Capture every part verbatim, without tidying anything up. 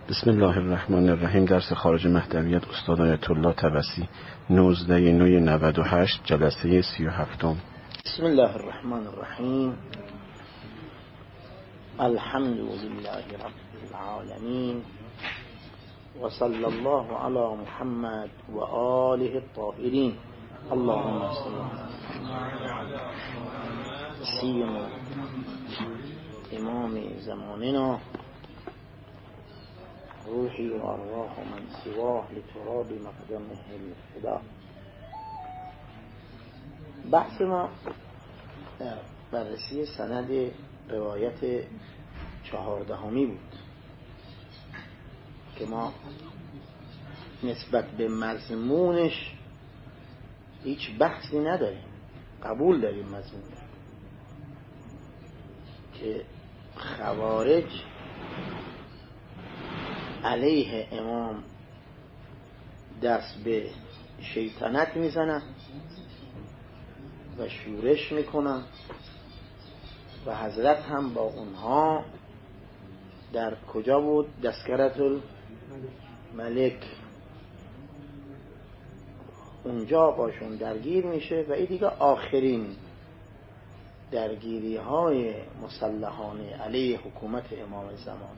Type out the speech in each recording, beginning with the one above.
بسم الله الرحمن الرحیم. درس خارج مهدویت استاد آیت الله طبسی، نوزده نوی نود و هشت، جلسه سی و هفتم. بسم الله الرحمن الرحیم. الحمد لله رب العالمین و صلی الله علی محمد و آله الطاهرین. اللهم صل علی سیما امام زماننا روحی و ارواح من سواه لتراب مقدمه الفدا. بحث ما در بررسی سند روایت چهاردهمی بود که ما نسبت به مضمونش هیچ بحثی نداریم، قبول داریم مضمون که خوارج علیه امام دست به شیطنت میزنن و شورش میکنن و حضرت هم با اونها در کجا بود؟ دسکرت الملک، اونجا باشون درگیر میشه و این دیگه آخرین درگیری های مسلحانه علیه حکومت امام زمان،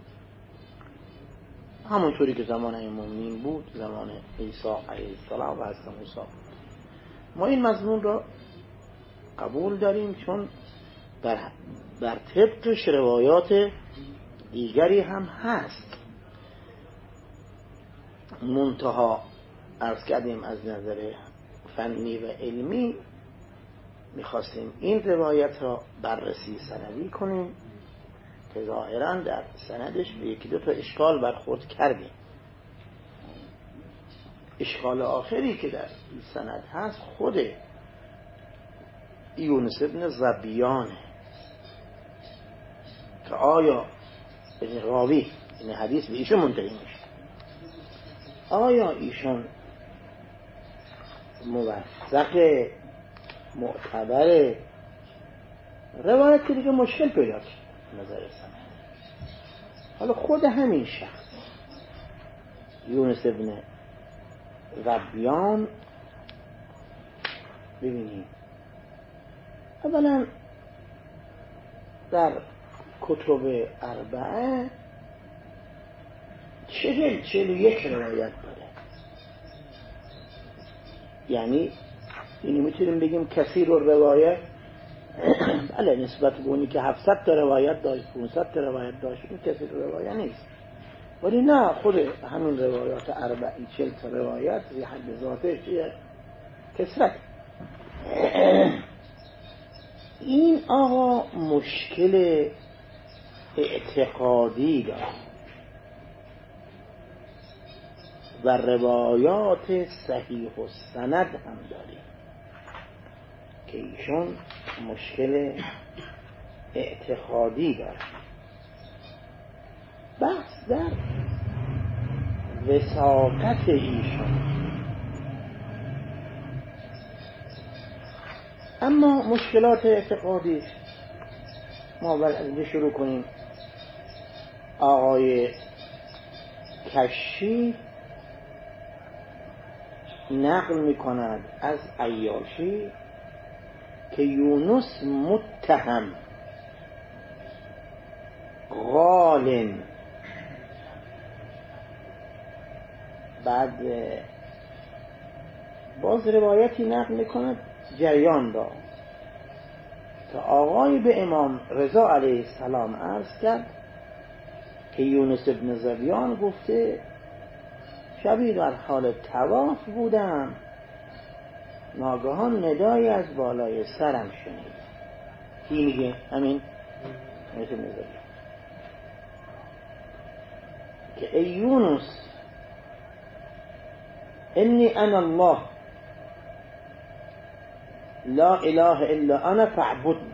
همونطوری که زمان امامین بود، زمان عیسی علیه السلام و حضرت موسی بود. ما این مضمون را قبول داریم چون بر, بر طبقش روایات دیگری هم هست. منتها عرض کردیم از نظر فنی و علمی میخواستیم این روایت را بررسی سندی کنیم که ظاهرا در سندش به یکی دو تا اشکال برخورد کردیم. اشکال آخری که در این سند هست خود یونس ابن زبیانه که آیا این راوی این حدیث به ایشون منتهی میشه، آیا ایشون موثق معتبر؟ روایت که دیگه مشکل پیدا کرد نظر سند. حالا خود همین شخص یونس ابن زبیان ببینید، اولا در کتب اربعه چهل چهل و یک روایت داره، یعنی اینی میتونیم بگیم کثیر الروایه. بله نسبت به اونی که هفتصد تا روایت داشت، پانصد تا روایت داشت، این کثیر الروایه نیست، ولی نه، خود همین روایات اربعی چهل تا روایت زی حد ذاتش کثرت. این آقا مشکل اعتقادی داره و روایات صحیح و سند هم داره که ایشون مشکل اعتقادی داره. بحث در وثاقت ایشون. اما مشکلات اعتقادی ما باید شروع کنیم. آقای کشی نقل میکند از عیاشی که یونس متهم غالن، بعد باز روایتی نقل میکند جریان را که آقای به امام رضا علیه السلام عرض کرد که یونس ابن زبیان گفته شبی در حال طواف بودم، ناگهان ندایی از بالای سرم شنید. کی میگه؟ همین یونس ابن زبیان که ای یونس انی انا الله لا اله الا انا فاعبدنی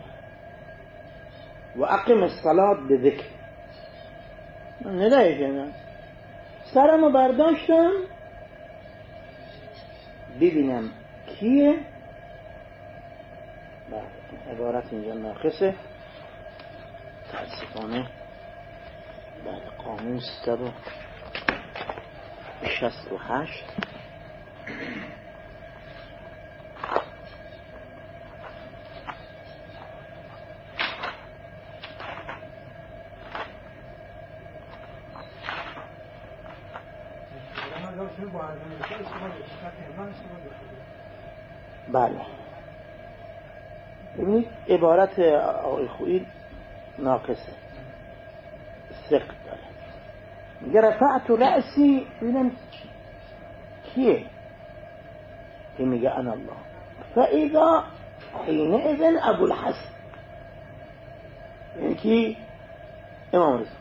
و اقم الصلاة بذکر. من ندایی شنیدم، سرمو برداشتم ببینم کیه. عبارت اینجا ناقصه، متاسفانه بعد قاموس سبا شست و هشت بله ببینید عبارت آقای خویی ناقصه، سقط داره. میگه رفعت رأسی، ببینم کیه که میگه انا الله، فاذا حینئذ ابو الحسن، یعنی کی؟ امام رضا.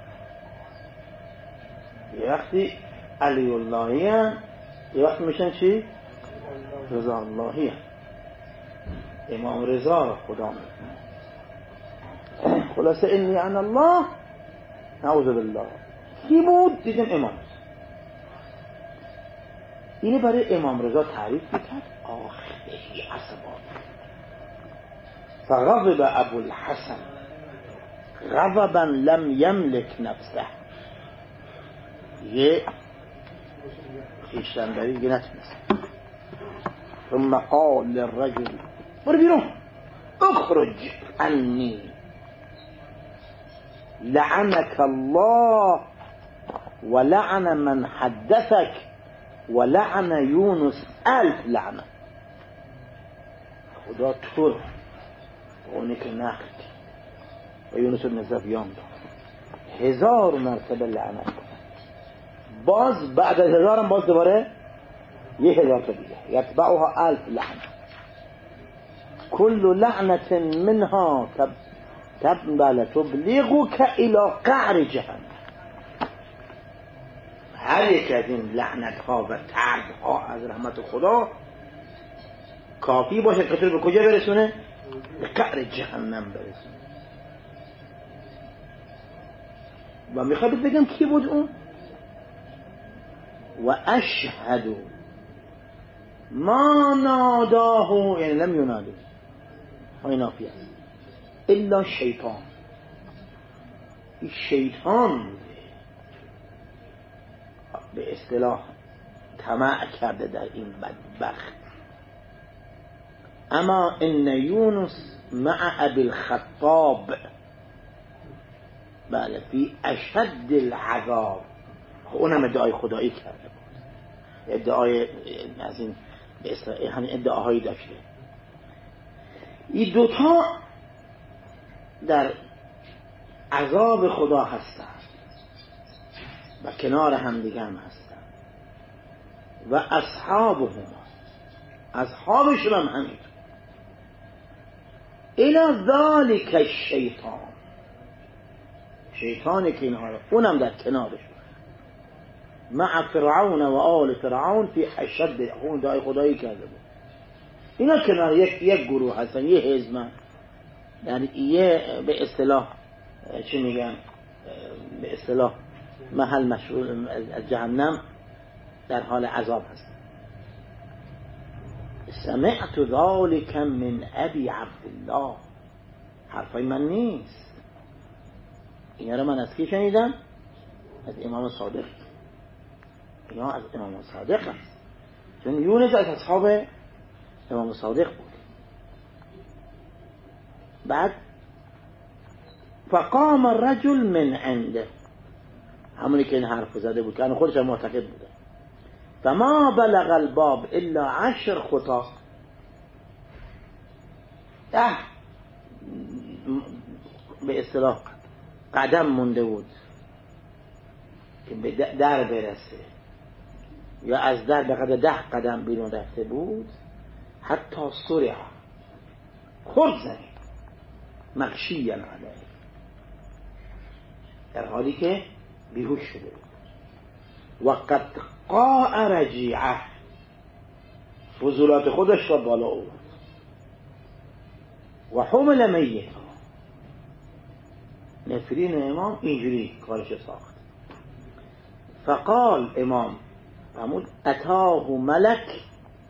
یه وقتی علی اللهی هم، یه وقتی میشن چی؟ رضا اللهی هم. امام رضا خدا میکنه. خلاصه انی انا الله، نعوذ بالله. کی بود؟ دیدیم امام رضا. اینه برای امام رضا تعریف میکرد. آخری عصبان فغضب ابو الحسن غضبا لم یملک نفسه، یه خیشتنداری دیگه نتونست. ثم قال للرجل برو بیرون، اخرج عنی لعنك الله ولعن من حدثك ولعن یونس الف لعنه. خدا تو اونی که نقل و یونس بن زبیان داد هزار مرتبه لعنت کن، باز بعد از هزارم باز دوباره یه هزار تا دیگه، یتبعها الف لعنه، کل لعنت منها تب تبلغ تبلیغک الی قعر جهنم. هر یک از این لعنت ها و طرد ها از رحمت خدا کافی باشه که تو رو به کجا برسونه؟ به قعر جهنم برسونه. و میخواد بگم کی بود اون؟ و اشهد ما ناداه، یعنی لم یناده های نافیه الا شیطان، این شیطان به اصطلاح طمع کرده در این بدبخت. اما ان یونس مع ابی الخطاب بله فی اشد العذاب، اونم ادعای خدایی کرده بود، ادعای از این به اصطلاح همین ادعاهایی داشته. این دوتا در عذاب خدا هستند و کنار هم دیگه هم هستند و اصحابهم، اصحابشون هم همین. الى ذالک الشیطان، شیطانی که اینها اونم در کنارش مع فرعون و آل فرعون فی اشد، اون دعای خدایی کرده بود. اینا کنار یک یک گروه هستن، یه حزب، یعنی یه به اصطلاح چی میگن، به اصطلاح محل مشغول از جهنم در حال عذاب هست. سمعت ذلك من ابي عبدالله، حرفای من نیست، اینا رو من از کی شنیدم؟ از امام صادق. اینا از امام صادق هست، چون یونس از اصحاب امام صادق بود. بعد فقام الرجل من عنده، همونی که این حرف زده بود که خودش معتقد بوده. فما بلغ الباب الا عشر خطا، ده به اصطلاح قدم مونده بود که به در برسه، یا از در به قدر ده قدم بیرون رفته بود. حتی سرع خرد زنی مغشیاً علیه، در حالی که بیهوش شده بود. وقد قاع رجیعه، فضولات خودش را بالا آورد. و حمل میتا، نفرین امام اینجوری کارش ساخت. فقال امام فرمود اتاه ملک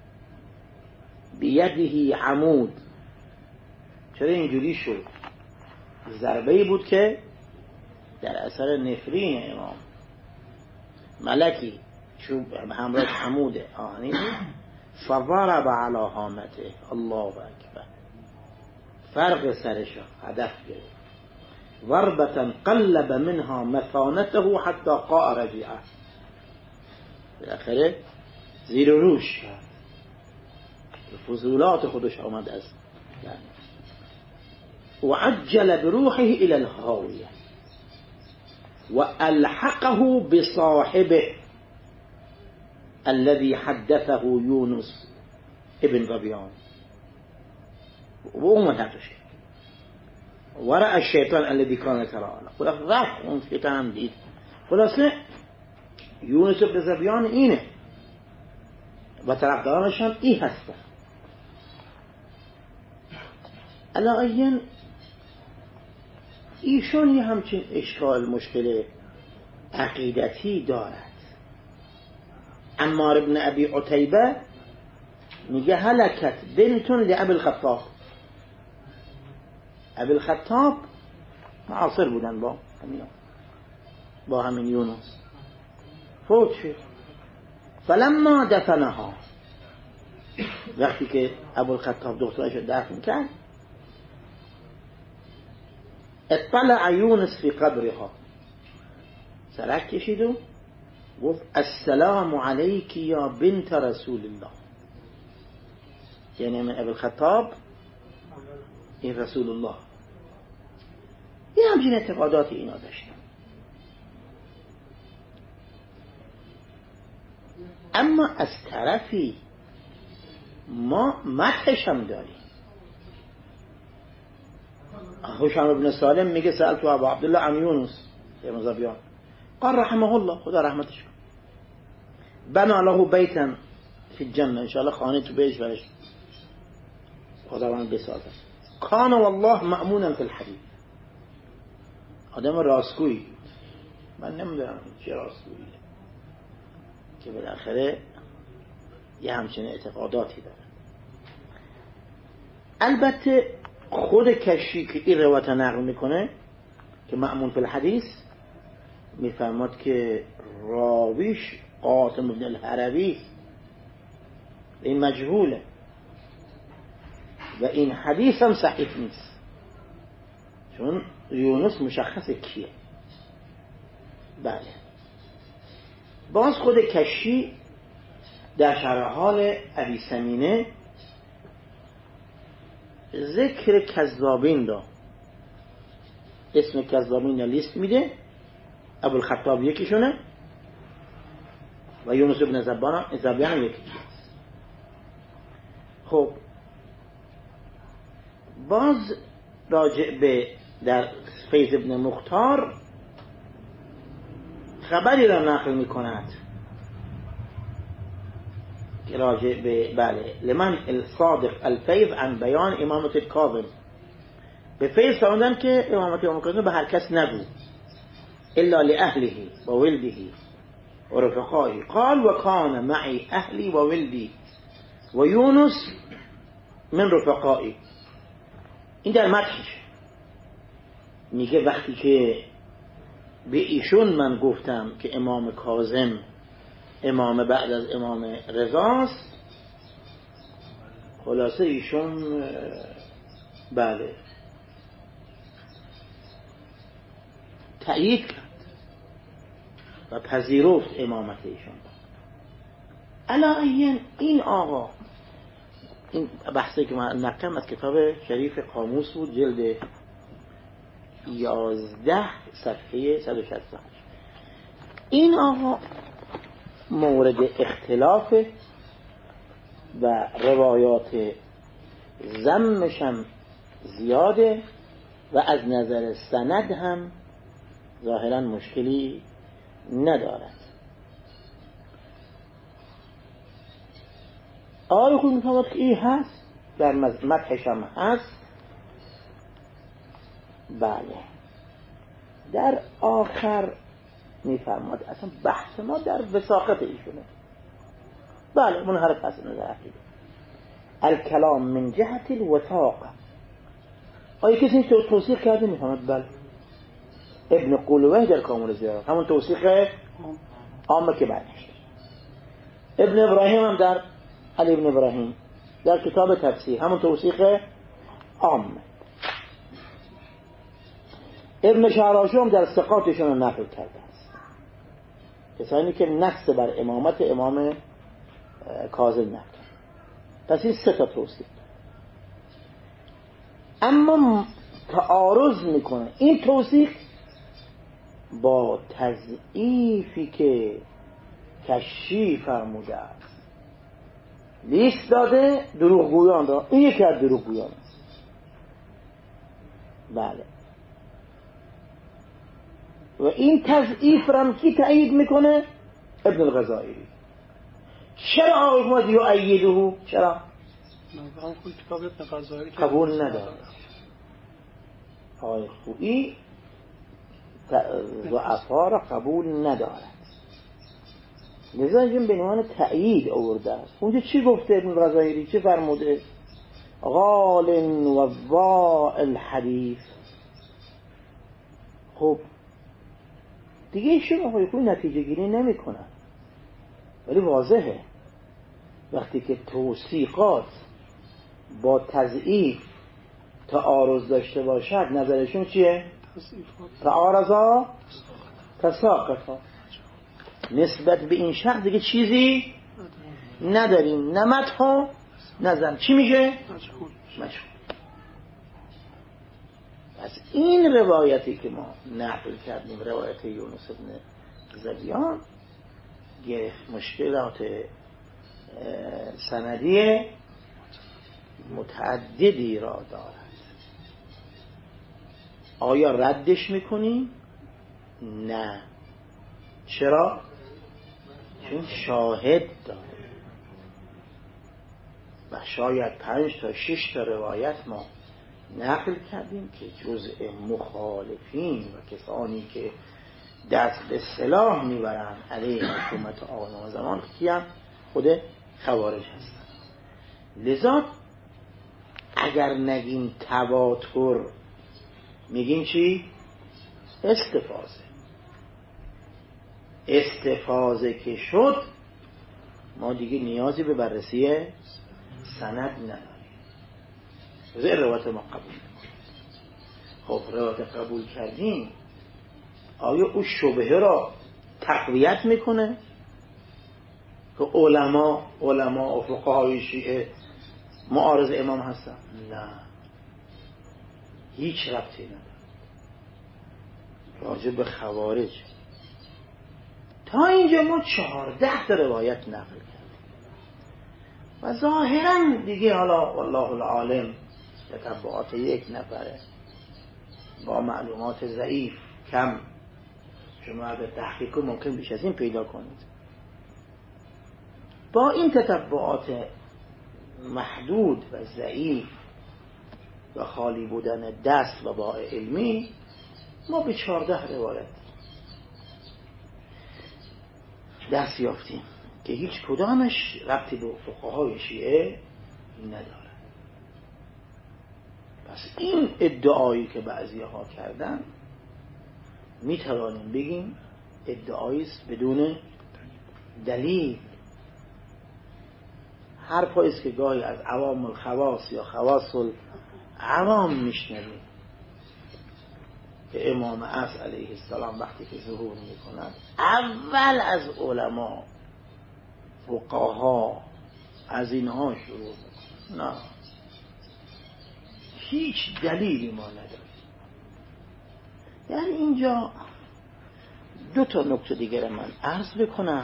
بیده عمود. چرا اینجوری شد؟ ضربه‌ای بود که در اثر نفرین امام ملکی چوب همراه عمود آهنی فضرب علی هامته، الله اکبر، فرق سرشا هدف گرفت، ضربة قلب منها مثانته حتی قاع رجعه، بالاخره زیر و روش کرد، فضولات خودش آمد از و عجل بروحه الى الهاویه و الحقه بصاحبه الذي حدثه يونس ابن ظبيان وأمه هاتوش ورأى الشيطان الذي كان ترى خلاص ضعف اون شیطان هم دید خلاصه یونس ابن ظبیان اینه و طرفدارانش هم این هستن. علاوه ایشون یه همچین اشکال مشکل عقیدتی دارد. عمار ابن ابی عتیبه میگه هلکت بنتون لابی الخطاب، ابی الخطاب معاصر بودن با همین با همین یونس، فوت شد. فلما دفنها، وقتی که ابو الخطاب دخترش دفن کرد، اطلع یونس فی قبرها، سرک کشید و گفت السلام علیک یا بنت رسول الله، یعنی من ابو الخطاب این رسول الله. این همچین اعتقاداتی اینا داشتن. اما از طرفی ما مدحش هم داریم. هشام ابن سالم میگه سألت ابو عبدالله عن یونس ابن ظبیان قال رحمه الله، خدا رحمتش کن، بنا له بیتا فی الجنه، انشاءالله خانه تو بهش برش خداوند بسازه. کان والله مأمونا فی الحدیث، آدم راستگویی، من نمیدونم چه راستگویی که بالاخره یه همچین اعتقاداتی داره. البته خود کشی که این روایت نقل میکنه که مأمون فی الحدیث، میفرماد که راویش قاسم بن الحروی، این مجهوله و این حدیث هم صحیح نیست، چون یونس مشخصه کیه. بله، باز خود کشی در شرح حال ابی سمینه ذکر کذابین دا، اسم کذابین لیست میده، ابو الخطاب یکیشونه و یونس ابن ظبیان یکی. خب باز راجع به در فیض ابن مختار خبری را نقل می کند که راجع به بله لمن الصادق الفیض عن بیان امامت الکاظم، به فیض فرمودن که امامت امام کاظم به هر کس نگو الا لأهله و ولده و رفقائه، قال و کان معی اهلی و ولدی و یونس من رفقائه. این در مدحش میگه وقتی که به ایشون من گفتم که امام کاظم امام بعد از امام رضاست، خلاصه ایشون بله تأیید کرد و پذیرفت امامت ایشون. علاوه این آقا، این بحثی که من نقلم از کتاب شریف قاموس بود، جلد یازده صفحه صد و شصت و هشت. این آقا مورد اختلاف و روایات ذمش هم زیاده و از نظر سند هم ظاهرا مشکلی ندارد. آقای خود میفهمد که این هست، در مدحش هم هست. بله، در آخر میفرماد اصلا بحث ما در وثاقت ایشونه. بله، منحرف هست نظر عقیده. الکلام من جهت الوثاقه. آیا کسی تو توصیح کرده؟ میفهمد بله. ابن قلوه در کامل زیارت، همون توثیق عامه که برنشت. ابن ابراهیم هم در علی ابن ابراهیم در کتاب تفسیر همون توثیق عامه. ابن شهراشو هم در ثقاتشون رو نقل کرده است، کسانی که نقص بر امامت امام کاظم نقل. پس این سه تا توصیف. اما تعارض میکنه این توصیف با تضعیفی که کشی فرموده است، لیست داده دروغگویان را. این یکی از دروغگویان است. بله. و این تضعیف را کی تأیید میکنه؟ ابن الغزائری. چرا آقای محمد یؤیده؟ چرا؟ قبول نداره. آقای خویی ضعفا را قبول ندارد، لذا اینجا به عنوان تأیید آورده است. اونجا چی گفته ابن الغزائری؟ چی فرموده؟ غال و ضاع الحدیث. خب دیگه ایشون آقای خویی نتیجه گیری نمی کنن، ولی واضحه وقتی که توثیقات با تضعیف تعارض داشته باشد نظرشون چیه؟ تعارضا تساقطا. نسبت به این شخص دیگه چیزی نداریم، نه مدح و نظر. چی میشه؟ مجهول. پس این روایتی که ما نقل کردیم، روایت یونس بن زبیان، یه مشکلات سندی متعددی را دارد. آیا ردش میکنیم؟ نه. چرا؟ چون شاهد داره و شاید پنج تا شش تا روایت ما نقل کردیم که جزء مخالفین و کسانی که دست به سلاح میبرن علیه حکومت آقایان زمان کیم؟ خود خوارج هستن. لذا اگر نگیم تواتر، میگیم چی؟ استفاضه. استفاضه که شد ما دیگه نیازی به بررسی سند نداریم. این روایت ما قبول نکنیم. خب روایت قبول کردیم، آیا او شبهه را تقویت میکنه که علما علما و فقهای شیعه معارض امام هستن؟ نه، هیچ ربطی نداره. راجع به خوارج تا اینجا ما چهارده تا روایت نقل کردیم و ظاهرا دیگه حالا والله العالم تتبعات یک نفره با معلومات ضعیف کم، شما به تحقیق ممکن بیش از این پیدا کنید. با این تتبعات محدود و ضعیف و خالی بودن دست و با علمی ما به چهارده روایت دست یافتیم که هیچ کدامش ربطی به فقهای شیعه نداره. پس این ادعایی که بعضی ها کردن می توانیم بگیم ادعایی است بدون دلیل. هر پایست که گاهی از عوام الخواص یا خواص العوام میشنویم که امام عصر علیه السلام وقتی که ظهور میکند اول از علما فقها از اینها شروع میکنند. نه، هیچ دلیلی ما نداریم. یعنی اینجا دو تا نکته دیگر من عرض بکنم،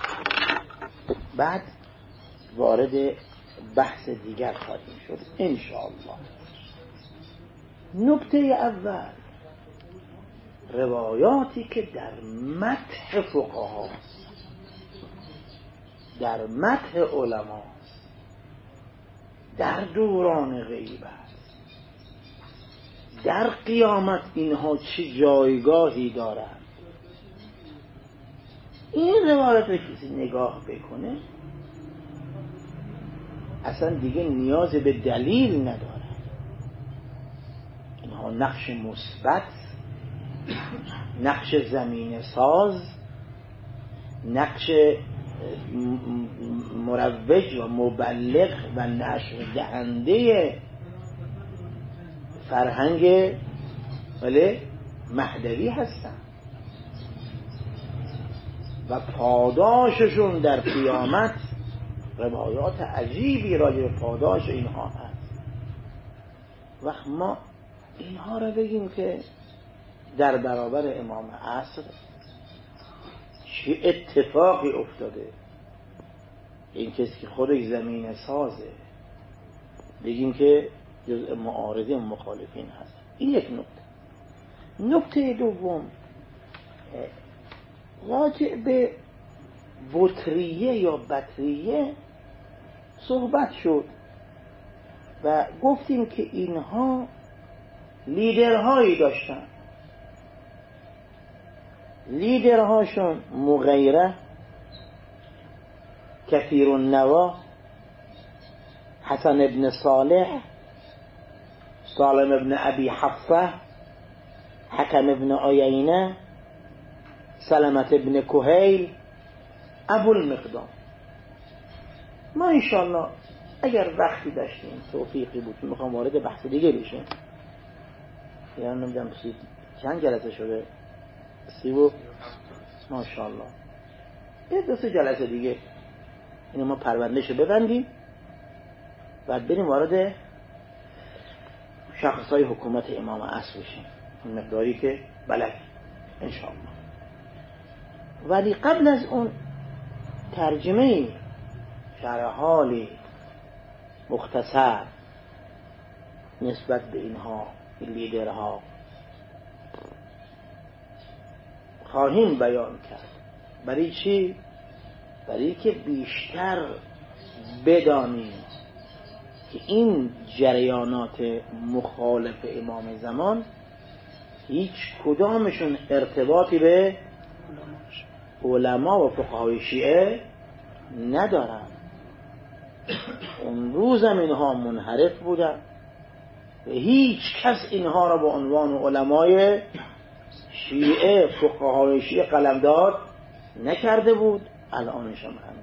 بعد وارد بحث دیگر خواهیم شد انشاءالله. نکته اول، روایاتی که در مدح فقها، در مدح علما در دوران غیبت، در قیامت اینها چه جایگاهی دارند. این روایت رو کسی نگاه بکنه اصلا دیگه نیاز به دلیل نداره. اینها نقش مثبت نقش زمین ساز، نقش مروج و مبلغ و نشر دهنده فرهنگ ولی مهدوی هستن و پاداششون در قیامت روایات عجیبی راجع به پاداش اینها هست. وقت ما اینها رو بگیم که در برابر امام عصر چه اتفاقی افتاده، این کسی که خودش زمین سازه بگیم که جزء معارضه و مخالفین هست. این یک نکته. نکته دوم راجع به بطریه یا بطریه صحبت شد و گفتیم که اینها لیدرهایی داشتن. لیدرهاشون مغیره، کثیر النوا، حسن ابن صالح، سالم ابن ابی حفصه، حکم ابن عیینه، سلمت ابن کهیل، ابو المقدام. ما انشاءالله اگر وقتی داشتیم توفیقی بود میخوام وارد بحث دیگه بشیم. یعنی نمیدونم چند جلسه شده؟ سی و ماشاءالله یه دو سه جلسه دیگه اینو ما پروندهشو ببندیم بعد بریم وارد شخصای حکومت امام عصر بشیم، این مقداری که بلد انشاءالله. ولی قبل از اون ترجمه شرح حالی مختصر نسبت به اینها، این لیدرها خواهیم بیان کرد. برای چی؟ برای که بیشتر بدانیم که این جریانات مخالف امام زمان هیچ کدامشون ارتباطی به علما و فقهای شیعه ندارن. اون روز هم اینها منحرف بودن و هیچ کس اینها را به عنوان علمای شیعه فقهای شیعه قلمداد نکرده بود. الانش هم همین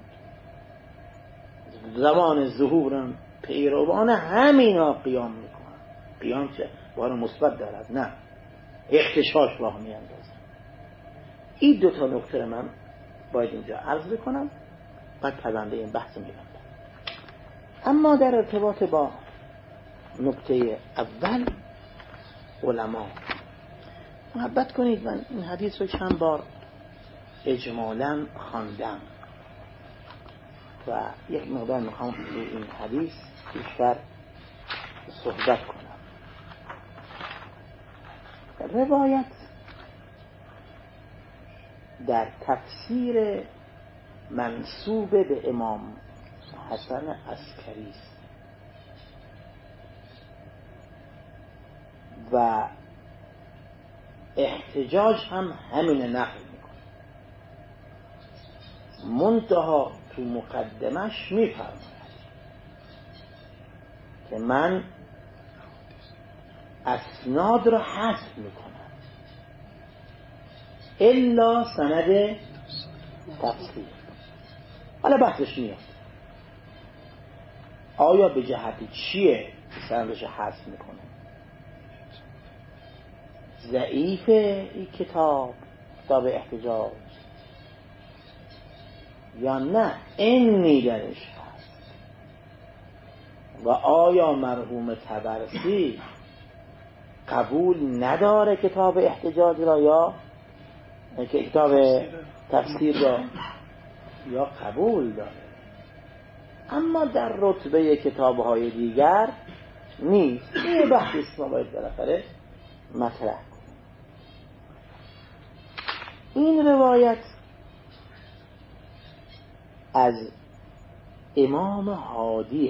زمان ظهورم پیروان همینا قیام میکنن. قیام چه؟ بار مثبت دارد، نه اختشاش راه میاندازن. این دو تا نکته من باید اینجا عرض بکنم بعد پرونده این بحث میبندم. اما در ارتباط با نکته اول علما محبت کنید، من این حدیث رو چند بار اجمالاً خواندم و یک مقدار میخوام روی این حدیث بیشتر صحبت کنم. روایت در تفسیر منسوب به امام حسن عسکری است و احتجاج هم همین نقل میکنه. منتها تو مقدمش میفرماید که من اسناد را حذف میکنم الا سند تفسیر. حالا بحثش میاد آیا به جهت چیه سندش حذف میکنه؟ ضعیف این کتاب کتاب احتجاج یا نه اینی درش هست؟ و آیا مرحوم طبرسی قبول نداره کتاب احتجاج را یا کتاب تفسیر را یا قبول داره؟ اما در رتبه کتاب‌های دیگر نیست. یه بحثی است ما باید بالاخره مطرح کنیم. این روایت از امام هادیه.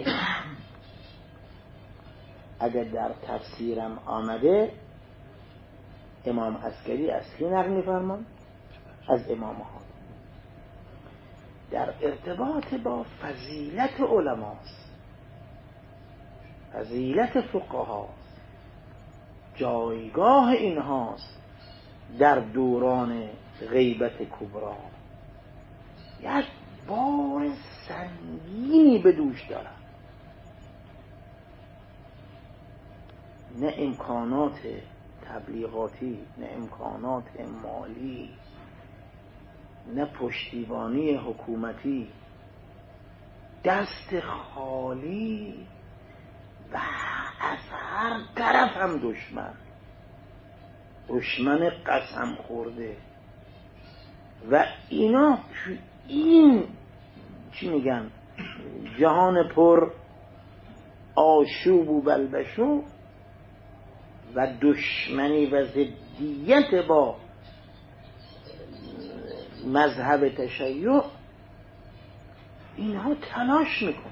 اگر در تفسیرم آمده امام عسکری اصلی نقل می‌فرمان از امام هادی در ارتباط با فضیلت علماست، فضیلت فقهاست، جایگاه اینهاست در دوران غیبت کبرا یک بار سنگینی به دوش دارن، نه امکانات تبلیغاتی، نه امکانات مالی، نه پشتیبانی حکومتی، دست خالی و از هر طرف هم دشمن دشمن قسم خورده. و اینا این چی میگن جهان پر آشوب و بلبشو و دشمنی و ضدیت با مذهب تشیع، اینها تلاش میکنن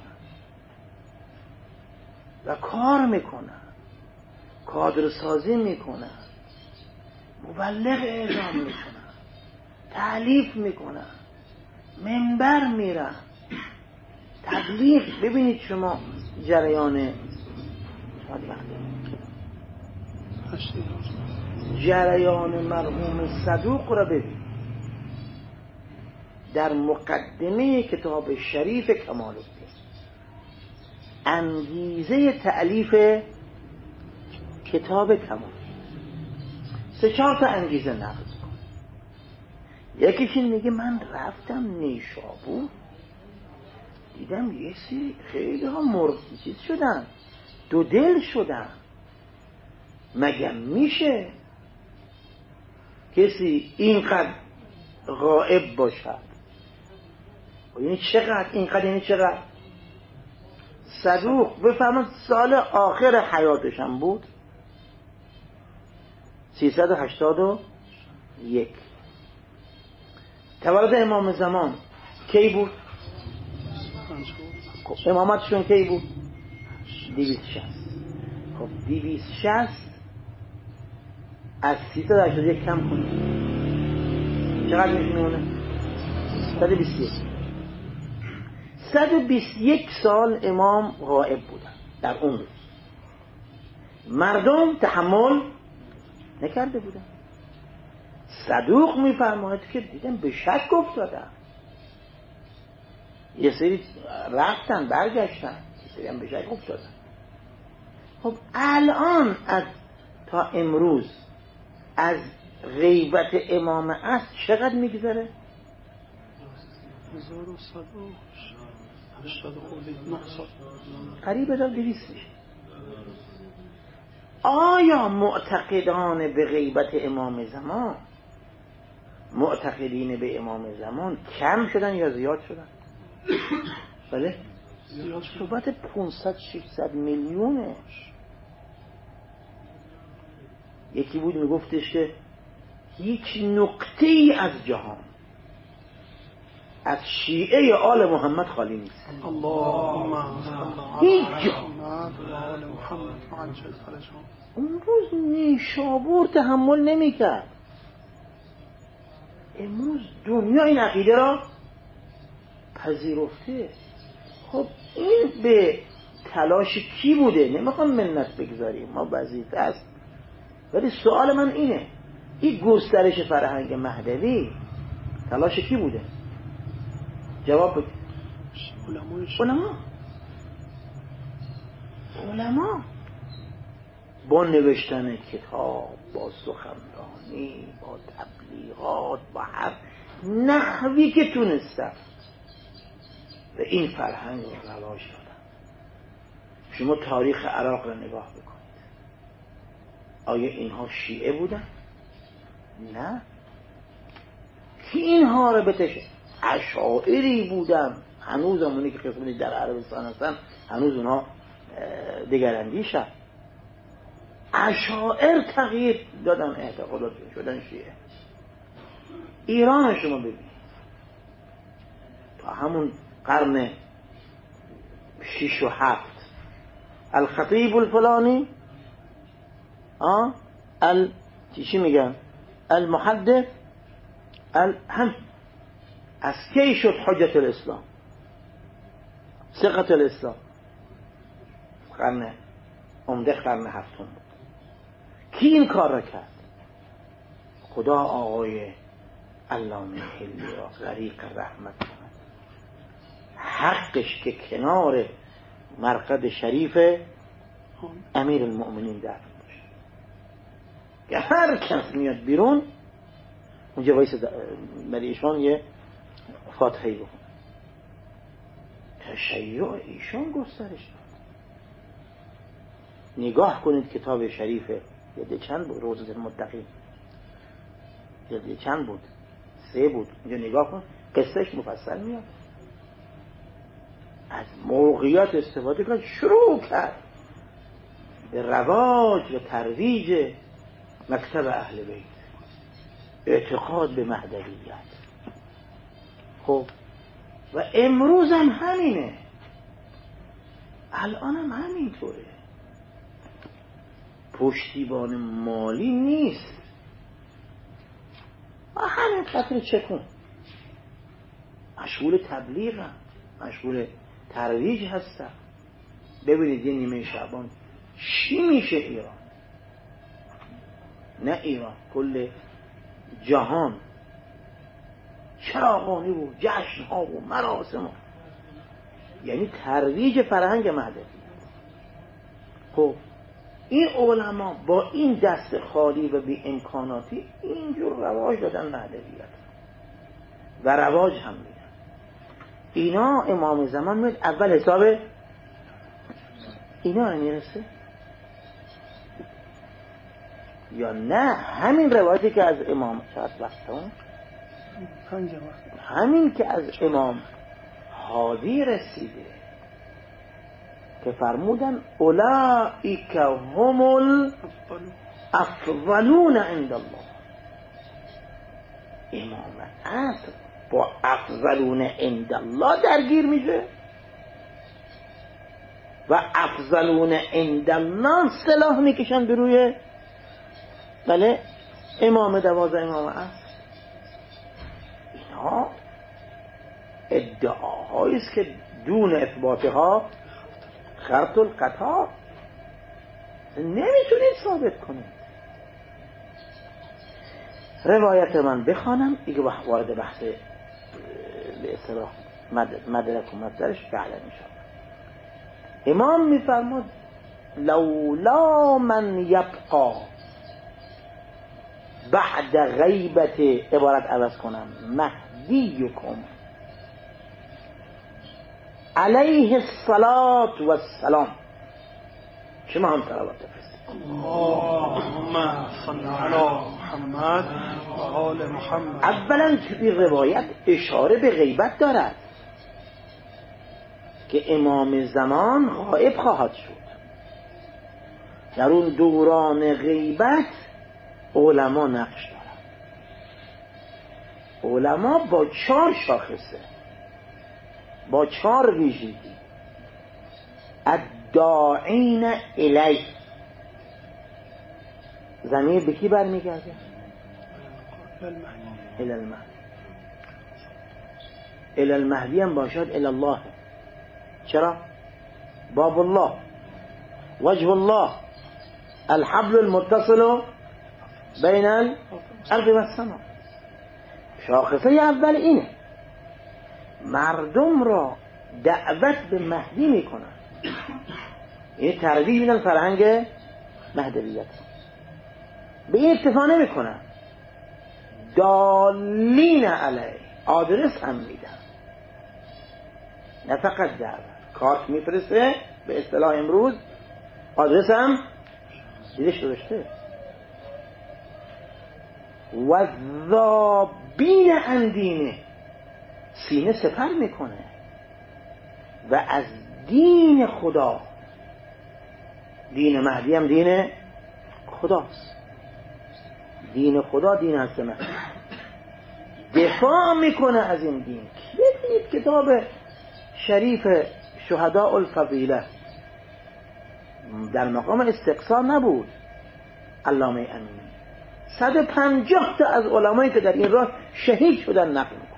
و کار میکنن، کادر سازی میکنن، مبلغ اعلام میکنن، تألیف میکنن، منبر میرن، تبلیغ. ببینید شما جریان جریان مرحوم صدوق را ببین در مقدمه کتاب شریف کمال الدین. انگیزه تألیف کتاب کمال سه چهار تا انگیزه نقل کن. یکیش این میگه من رفتم نیشابور دیدم یه سری خیلی ها مرد چیز شدن، دو دل شدن. مگه میشه کسی اینقدر غائب باشد؟ یعنی چقدر اینقدر؟ یعنی چقدر؟ صدوق بفهمد سال آخر حیاتش هم بود سیصد و هشتاد و یک. تولد امام زمان کی بود؟ خب امامتشون کی بود؟ دویست شصت. خب دویست شصت از سیصد و هشتاد و یک کم کنید چقدر میشونه؟ صد و بیست و یک. صد و بیست و یک سال امام غائب بودن در اون روز. مردم تحمل نکرده بودن. صدوق میفرماید که دیدم به شک افتادن، یه سری رفتن برگشتن، یه سری هم به شک افتادن. خب الان از تا امروز از غیبت امام عصر چقدر میگذره؟ قریب از دویست میشه. آیا معتقدان به غیبت امام زمان، معتقدین به امام زمان کم شدن یا زیاد شدن؟ بله زیاد شدن. صحبت پانصد ششصد میلیونه. یکی بود میگفتش که هیچ نقطه ای از جهان از شیعه آل محمد خالی نیست. هیچ جا. اون روز نیشابور تحمل نمی کرد. امروز دنیا این عقیده را پذیرفته. خب این به تلاش کی بوده؟ نمیخوام منت بگذاریم، ما وظیفه است، ولی سوال من اینه، این گسترش فرهنگ مهدوی تلاش کی بوده؟ جواب بده. علما. علما با نوشتن کتاب، با سخنرانی، با تبلیغات، با هر نحوی که تونستن و این فرهنگ رو رواج دادن. شما تاریخ عراق رو نگاه بکنید، آیا اینها شیعه بودن؟ نه. کی اینها رو بتشه؟ اشاعری بودن. هنوز همونی که قسمتی در عربستان هستن هنوز اونها دگراندیشن. اشاعر تغییر دادن اعتقادات شدن شیعه. ایران شما ببینید تا همون قرن شش و هفت الخطیب الفلانی آه ال چی میگن المحدث ال هم از کی شد حجت الاسلام، ثقة الاسلام؟ قرن عمده قرن هفتم بود. کی این کار را کرد؟ خدا آقای علامه حلی را غریق رحمت کند، حقش که کنار مرقد شریف امیر المؤمنین دفن باشه که هر کس میاد بیرون اونجا وایس برای ایشان یه فاتحه‌ای بکن. تشیع ایشان گسترش داد. نگاه کنید کتاب شریف یه چند بود، روضة المتقین یه چند بود، سه بود، اینجا نگاه کن قصهش مفصل میاد. از موقعیت استفاده کرد، شروع کرد به رواج و ترویج مکتب اهل بیت، اعتقاد به مهدویت. خب و امروز هم همینه، الان هم همینطوره. پشتیبان مالی نیست و همین خاطر چکن مشغول تبلیغ هم، مشغول ترویج هستم. ببینید یه نیمه شعبان چی میشه ایران، نه ایران، کل جهان چراغانی و جشن ها و مراسم ها، یعنی ترویج فرهنگ مهدویت. خب این علما با این دست خالی و بی امکاناتی اینجور رواج دادن مهدویت و رواج هم میدن. اینا امام زمان میاد اول حساب اینا رو میرسه یا نه همین روایتی که از امام چند وقتون همین که از امام هادی رسیده که فرمودن اولئک هم الافضلون عند الله. امام اصل با افضلون عند الله درگیر میشه و افضلون عند الله سلاح میکشن به روی بله امام دوازده امام اصل. اینا ادعاهایی است که دون اثباتها خرط القطع نمیتونید ثابت کنید. روایت من بخوانم دیگه وارد بحث به اصطلاح مدرک و مدرش فعلا میشه. امام میفرماد لولا من یبقى بعد غیبت، عبارت عوض کنم، مهدیکم علیه الصلاة و السلام. شما هم صلوات بفرستید. اللهم صل علی محمد و آل محمد. اولا توی روایت اشاره به غیبت دارد که امام زمان غائب خواهد شد. در اون دوران غیبت علما نقش دارن. علما با چهار شاخصه، با چهار ویژگی. الداعین الی، ضمیر به کی برمیگرده؟ الی المهدی. الی المهدی هم باشد الی الله. چرا؟ باب الله، وجه الله، الحبل المتصل بین الارض و السماء. شاخصه اول اینه، مردم را دعوت به مهدی میکنن، این ترویج میدن فرهنگ مهدویت. به این اکتفا نمیکنن، دالین علیه آدرس هم میدن، نه فقط دعوت. کارت میفرسته به اصطلاح امروز، آدرس هم دیدش درشته. و ذابین عن دینه، سینه سپر میکنه و از دین خدا. دین مهدی هم دین خداست، دین خدا دین هست مهدی. دفاع میکنه از این دین. ببینید کتاب شریف شهداء الفضیله در مقام استقصا نبود. علامه امینی صد و پنجاه تا از علمایی که در این راه شهید شدن نقل میکنه.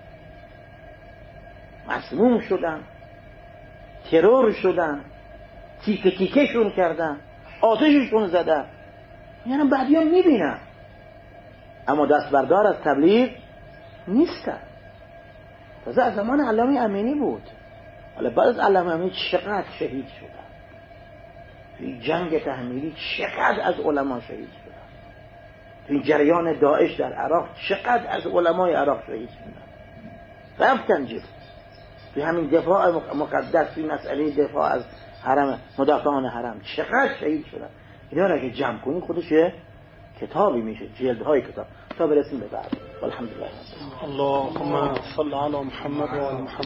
مسموم شدن، ترور شدن، تیکه تیکهشون کردن، آتششون زدن. یعنی بعدی هم میبینن اما دستبردار از تبلیغ نیستن. تازه از زمان علامه امینی بود. حالا بعد از علامه امینی چقدر شهید شدن، توی جنگ تحمیلی چقدر از علما شهید شدن، توی جریان داعش در عراق چقدر از علمای عراق شهید شدن، رفتن جلو توی همین دفاع مقدس، توی مسئله دفاع از حرم، مدافعان حرم چقدر شهید شدن. اینا را که جمع کنی خودش کتابی میشه، جلدهای کتاب، تا برسیم به بعد. والحمدلله. اللهم صل علی محمد و آل محمد.